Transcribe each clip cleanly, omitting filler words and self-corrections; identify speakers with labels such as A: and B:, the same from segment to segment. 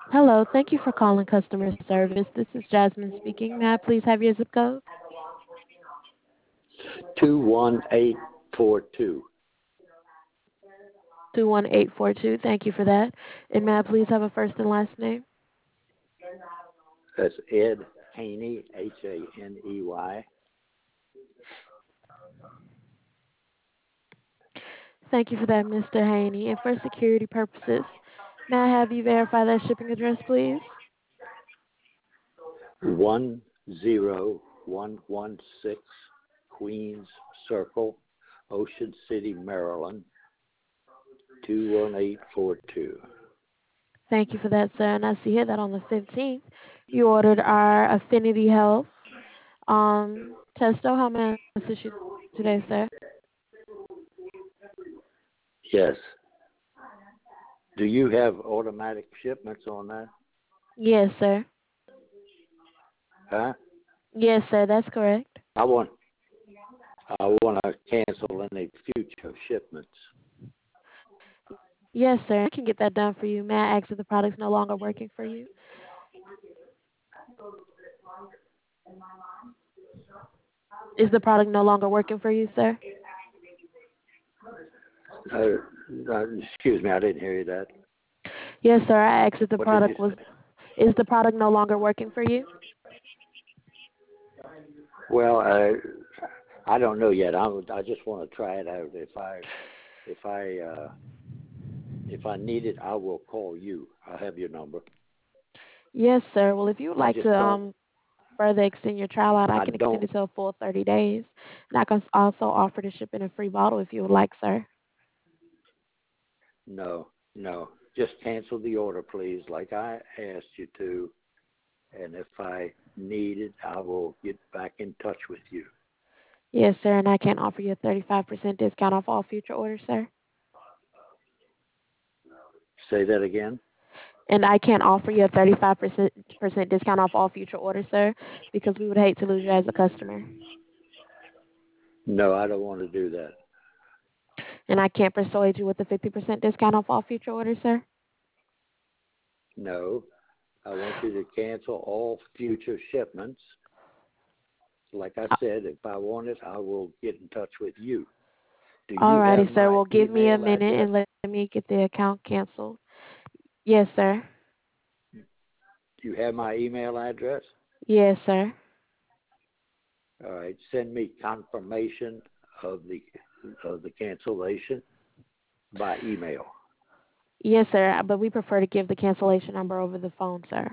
A: Hello, thank you for calling customer service. This is Jasmine speaking. May I please have your zip code?
B: 21842.
A: 21842. Thank you for that. And may I please have a first and last name?
B: That's Ed Haney, Haney.
A: Thank you for that, Mr. Haney. And for security purposes, may I have you verify that shipping address, please?
B: 10116 Queens Circle, Ocean City, Maryland, 21842.
A: Thank you for that, sir. And I see here that on the 15th, you ordered our Affinity Health testo. How may I assist you today, sir?
B: Yes. Do you have automatic shipments on that?
A: Yes, sir.
B: Huh?
A: Yes, sir. That's correct.
B: I want I want to cancel any future shipments.
A: Yes, sir. I can get that done for you. May I ask if the product's no longer working for you? Is the product no longer working for you, sir?
B: Excuse me, I didn't hear you that.
A: Yes, sir. I asked if the
B: What did you
A: product was.
B: say?
A: Is the product no longer working for you?
B: Well, I don't know yet. I just want to try it out. If I if I need it, I will call you. I have your number.
A: Yes, sir. Well, if you would
B: I
A: like
B: just
A: to
B: don't.
A: further extend your trial out, I
B: I
A: can extend
B: don't.
A: it to a full 30 days. And I can also offer to ship in a free bottle if you would like, sir.
B: No, no. Just cancel the order, please, like I asked you to. And if I need it, I will get back in touch with you.
A: Yes, sir. And I can offer you a 35% discount off all future orders, sir.
B: Say that again.
A: And I can offer you a 35% discount off all future orders, sir, because we would hate to lose you as a customer.
B: No, I don't want to do that.
A: And I can't persuade you with a 50% discount off all future orders, sir.
B: No, I want you to cancel all future shipments. Like I said, if I want it, I will get in touch with you. Do you have
A: Alrighty, sir.
B: my
A: Well, give me a
B: email
A: minute
B: address?
A: and let me get the account canceled. Yes, sir.
B: Do you have my email address?
A: Yes, sir.
B: All right. Send me confirmation of the cancellation by email.
A: Yes, sir. But we prefer to give the cancellation number over the phone, sir.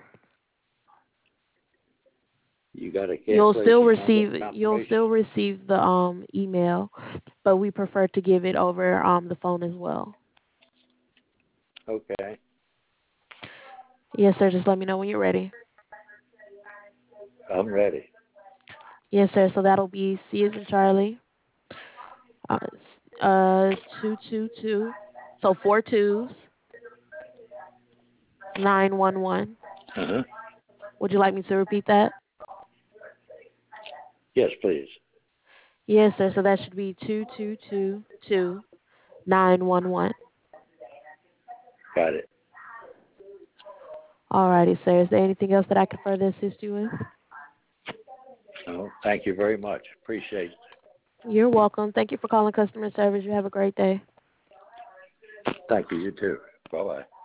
B: You got a
A: You'll still
B: cancellation number
A: receive you'll
B: confirmation?
A: still receive the email, but we prefer to give it over the phone as well.
B: Okay.
A: Yes, sir. Just let me know when you're ready.
B: I'm ready.
A: Yes, sir. So that'll be C as in Charlie. Uh, 222. So four twos, 911.
B: Uh-huh.
A: Would you like me to repeat that?
B: Yes, please.
A: Yes, sir. So that should be 2222 911.
B: Got it.
A: Alrighty, sir. Is there anything else that I can further assist you with?
B: No, thank you very much. Appreciate it.
A: You're welcome. Thank you for calling customer service. You have a great day.
B: Thank you. You too. Bye-bye.